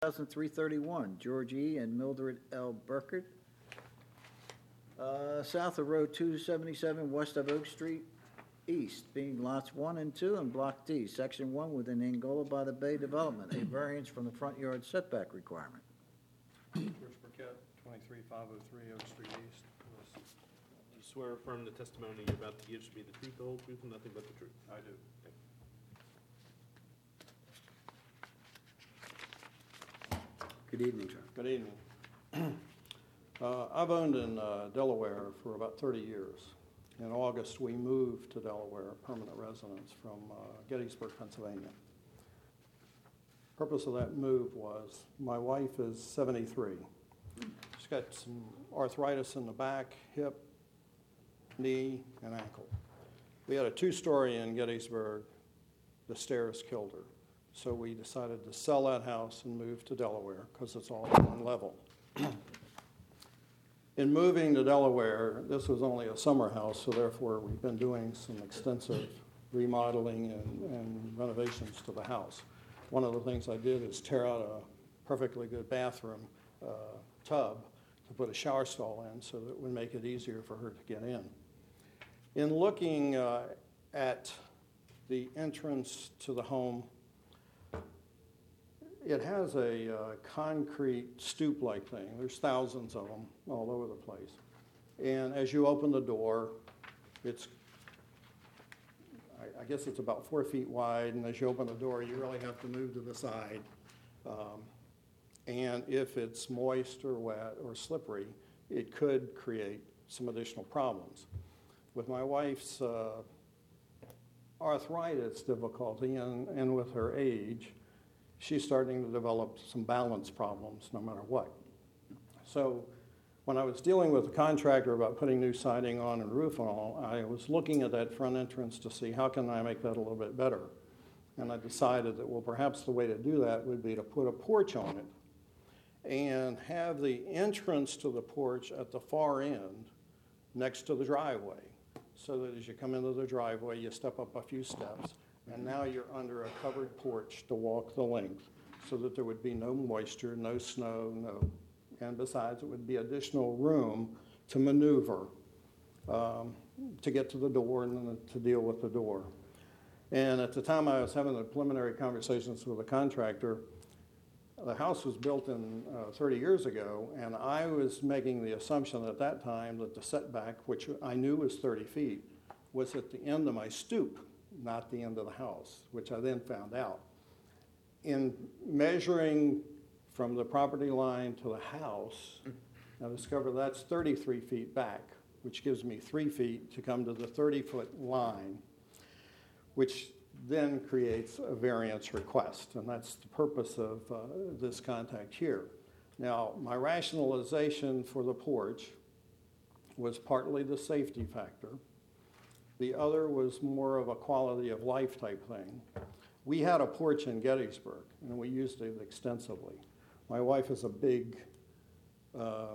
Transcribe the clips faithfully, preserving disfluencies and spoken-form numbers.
three thirty-one, George E. and Mildred L. Burkett. Uh, South of Road two seventy-seven, west of Oak Street East, being lots one and two in Block D, Section one within Angola by the Bay Development, a variance from the front yard setback requirement. George Burkett, twenty-three five oh three Oak Street East. Do you swear affirm the testimony you're about to give should be the truth, the whole truth, and nothing but the truth? I do. Good evening, sir. Good evening. Uh, I've owned in uh, Delaware for about thirty years. In August, we moved to Delaware, permanent residence, from uh, Gettysburg, Pennsylvania. Purpose of that move was my wife is seventy-three. She's got some arthritis in the back, hip, knee, and ankle. We had a two-story in Gettysburg. The stairs killed her. So we decided to sell that house and move to Delaware because it's all at one level. In moving to Delaware, this was only a summer house, so therefore we've been doing some extensive remodeling and, and renovations to the house. One of the things I did is tear out a perfectly good bathroom uh, tub to put a shower stall in so that it would make it easier for her to get in. In looking uh, at the entrance to the home, it has a uh, concrete stoop-like thing. There's thousands of them all over the place. And as you open the door, it's, I, I guess it's about four feet wide, and as you open the door, you really have to move to the side. Um, and if it's moist or wet or slippery, it could create some additional problems. With my wife's uh, arthritis difficulty and, and with her age, she's starting to develop some balance problems no matter what. So when I was dealing with the contractor about putting new siding on and roof and all, I was looking at that front entrance to see how can I make that a little bit better. And I decided that, well, perhaps the way to do that would be to put a porch on it and have the entrance to the porch at the far end next to the driveway, so that as you come into the driveway, you step up a few steps, and now you're under a covered porch to walk the length so that there would be no moisture, no snow, no, and besides, it would be additional room to maneuver um, to get to the door and then to deal with the door. And at the time I was having the preliminary conversations with the contractor, the house was built in uh, thirty years ago, and I was making the assumption at that time that the setback, which I knew was thirty feet, was at the end of my stoop, not the end of the house, which I then found out. In measuring from the property line to the house, I discovered that's thirty-three feet back, which gives me three feet to come to the thirty-foot line, which then creates a variance request, and that's the purpose of uh, this contact here. Now, my rationalization for the porch was partly the safety factor. The other was more of a quality of life type thing. We had a porch in Gettysburg, and we used it extensively. My wife is a big um,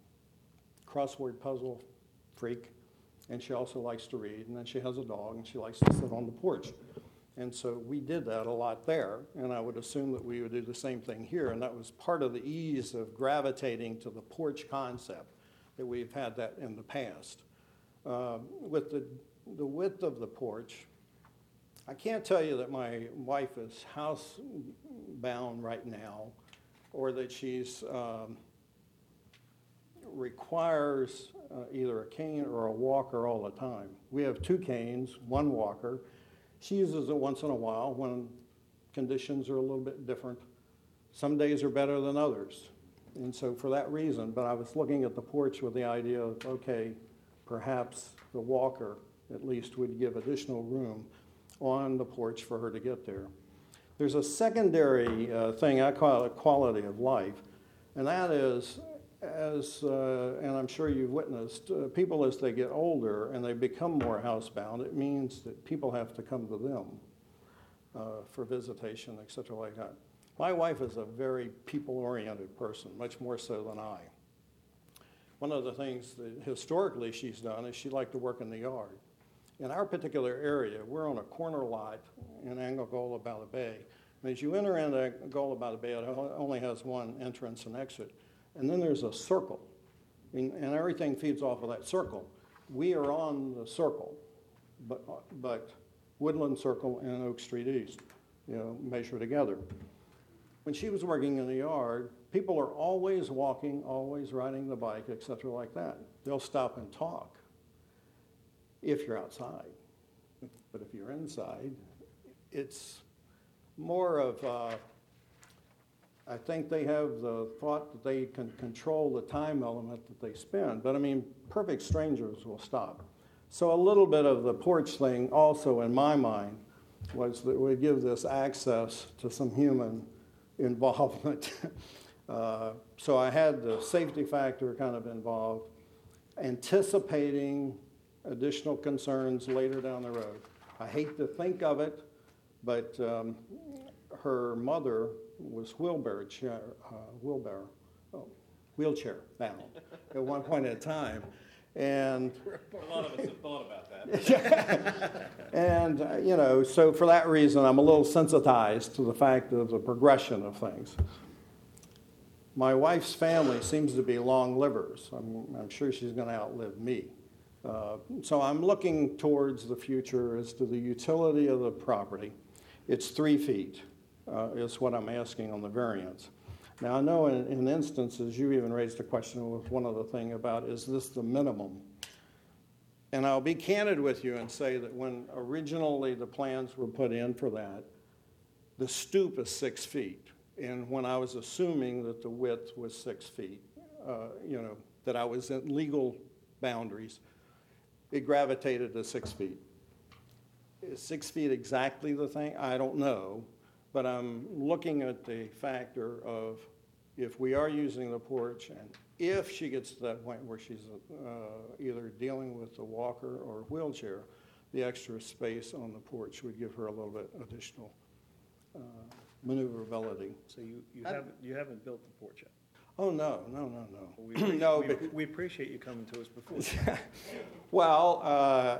crossword puzzle freak, and she also likes to read, and then she has a dog, and she likes to sit on the porch. And so we did that a lot there, and I would assume that we would do the same thing here, and that was part of the ease of gravitating to the porch concept, that we've had that in the past. Uh, with the The width of the porch, I can't tell you that my wife is housebound right now, or that she's um, requires uh, either a cane or a walker all the time. We have two canes, one walker. She uses it once in a while when conditions are a little bit different. Some days are better than others, and so for that reason, but I was looking at the porch with the idea of, okay, perhaps the walker at least would give additional room on the porch for her to get there. There's a secondary uh, thing, I call it quality of life, and that is, as, uh, and I'm sure you've witnessed, uh, people as they get older and they become more housebound, it means that people have to come to them uh, for visitation, et cetera like that. My wife is a very people-oriented person, much more so than I. One of the things that historically she's done is she liked to work in the yard. In our particular area, we're on a corner lot in Angola by the Bay, And as you enter into Angola by the Bay, it only has one entrance and exit. And then there's a circle. I mean, and everything feeds off of that circle. We are on the circle, but, but Woodland Circle and Oak Street East, you know, measure together. When she was working in the yard, people are always walking, always riding the bike, et cetera, like that. They'll stop and talk if you're outside. But if you're inside, it's more of, uh, I think they have the thought that they can control the time element that they spend. But I mean, perfect strangers will stop. So a little bit of the porch thing also in my mind was that we give this access to some human involvement. uh, so I had the safety factor kind of involved, anticipating additional concerns later down the road. I hate to think of it, but um, her mother was wheelbarrow, uh, wheelbarrow, oh, wheelchair bound at one point in time. And A lot of us have thought about that. and, uh, you know, so for that reason, I'm a little sensitized to the fact of the progression of things. My wife's family seems to be long livers. I'm, I'm sure she's going to outlive me. Uh, so I'm looking towards the future as to the utility of the property. It's three feet uh, is what I'm asking on the variance. Now, I know in, in instances, you even raised a question with one other thing about, is this the minimum? And I'll be candid with you and say that when originally the plans were put in for that, the stoop is six feet. And when I was assuming that the width was six feet, uh, you know, that I was in legal boundaries, it gravitated to six feet. Is six feet exactly the thing? I don't know. But I'm looking at the factor of if we are using the porch and if she gets to that point where she's uh, either dealing with a walker or a wheelchair, the extra space on the porch would give her a little bit additional uh, maneuverability. So you, you haven't, you haven't built the porch yet? Oh, no, no, no, no. We appreciate- No, we- but- We appreciate you coming to us before. Well, uh,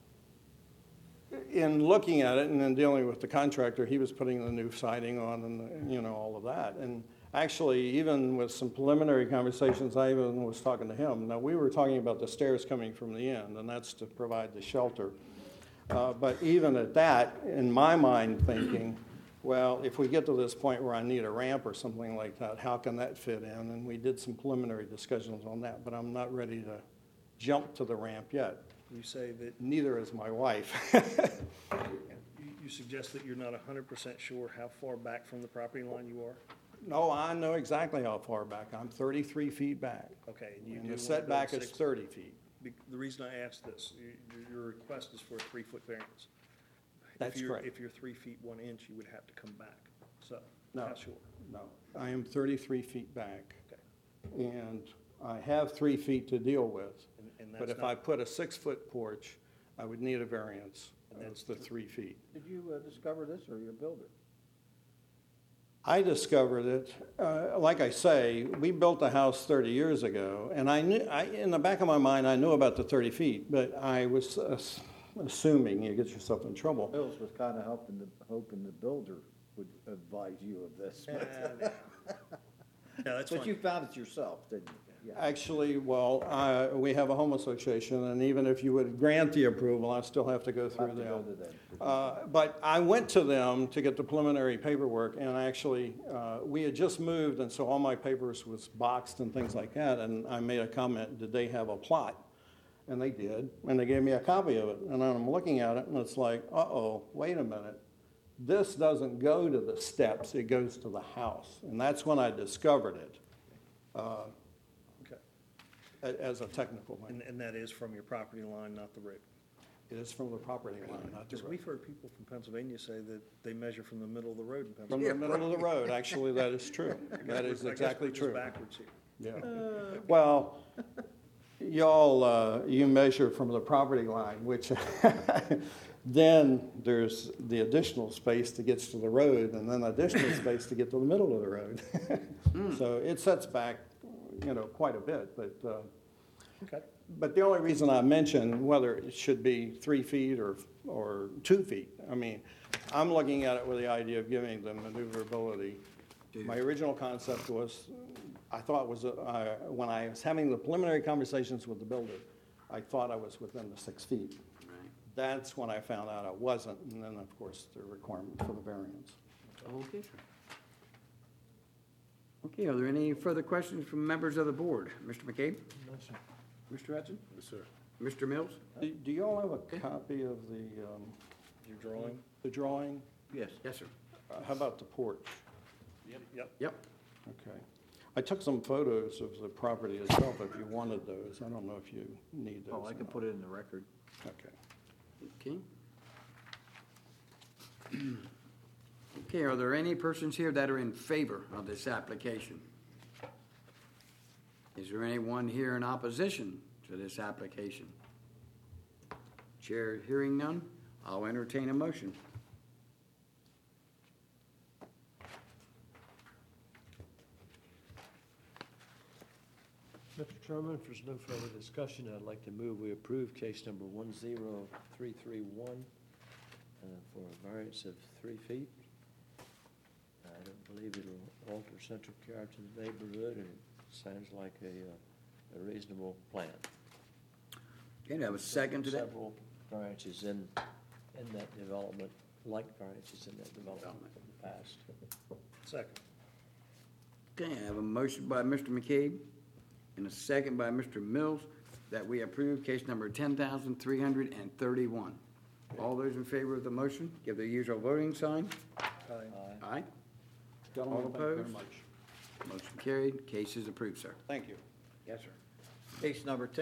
in looking at it and then dealing with the contractor, he was putting the new siding on and, you know, all of that. And actually, even with some preliminary conversations, I even was talking to him. Now, we were talking about the stairs coming from the end, and that's to provide the shelter. Uh, but even at that, in my mind thinking, well, if we get to this point where I need a ramp or something like that, how can that fit in? And we did some preliminary discussions on that, but I'm not ready to jump to the ramp yet. You say that, Neither is my wife. you you suggest that you're not one hundred percent sure how far back from the property line you are? No, I know exactly how far back. I'm thirty-three feet back. Okay, and you do And the want to setback build is six- thirty feet. Be- The reason I asked this, you- your, your request is for a three-foot variance. If That's you're- correct. If you're three feet, one inch, you would have to come back. So, No. how sure? No, I am thirty-three feet back, Okay. and I have three feet to deal with. And- and But that's if not- I put a six-foot porch, I would need a variance. And That's that's the three feet. Did you uh, discover this or your builder? I discovered it, uh, like I say, we built a house thirty years ago, and I knew, I, in the back of my mind, I knew about the thirty feet, but I was uh, assuming you get yourself in trouble. Bills was kind of helping the, hoping the builder would advise you of this. Yeah, No, that's But fine. you found it yourself, didn't you? Yeah. Actually, well, uh, we have a home association, and even if you would grant the approval, I still have to go Have through to go them. to them. Uh, But I went to them to get the preliminary paperwork, and actually, uh, we had just moved, and so all my papers was boxed and things like that, and I made a comment, did they have a plot? And they did, and they gave me a copy of it, and I'm looking at it, and it's like, uh-oh, wait a minute. This doesn't go to the steps, it goes to the house, and that's when I discovered it, uh, Okay. a- as a technical thing. And, and that is from your property line, not the road? It is from the property line, not the Because road. we've heard people from Pennsylvania say that they measure from the middle of the road in From Pennsylvania. the middle of the road, actually, that is true. That is I guess exactly we're just true. backwards here. Yeah. Well, y'all, uh, you measure from the property line, which then there's the additional space that gets to the road, and then additional space to get to the middle of the road. So it sets back, you know, quite a bit, but uh, Okay. but the only reason I mention whether it should be three feet or, or two feet, I mean, I'm looking at it with the idea of giving them maneuverability. My original concept was, I thought was, uh, when I was having the preliminary conversations with the builder, I thought I was within the six feet. Right. That's when I found out I wasn't, and then, of course, the requirement for the variance. Okay, sir. Okay, are there any further questions from members of the board? Mister McCabe? No, sir. Mister Hudson? Yes, sir. Mister Mills? Do do you all have a copy of the, um, Your drawing? the drawing? Yes. Yes, sir. Uh, How about the porch? Yep. Yep. Okay. I took some photos of the property itself if you wanted those. I don't know if you need those. Oh, I or can not. put it in the record. Okay. Okay. Okay, are there any persons here that are in favor of this application? Is there anyone here in opposition to this application? Chair hearing none, I'll entertain a motion. Mister Chairman, if there's no further discussion, I'd like to move we approve case number one zero three three one uh, for a variance of three feet. I don't believe it'll alter central character of the neighborhood, and it sounds like a, uh, a reasonable plan. Okay, do I have a second to that? Several variances in, in that development, like variances in that development in the past. Second. Okay, I have a motion by Mister McCabe and a second by Mister Mills that we approve case number ten thousand three hundred thirty-one. All those in favor of the motion, give their usual voting sign. Aye. Aye. Aye. Gentlemen, All thank you very opposed? much. Motion carried. Case is approved, sir. Thank you. Yes, sir. Case number ten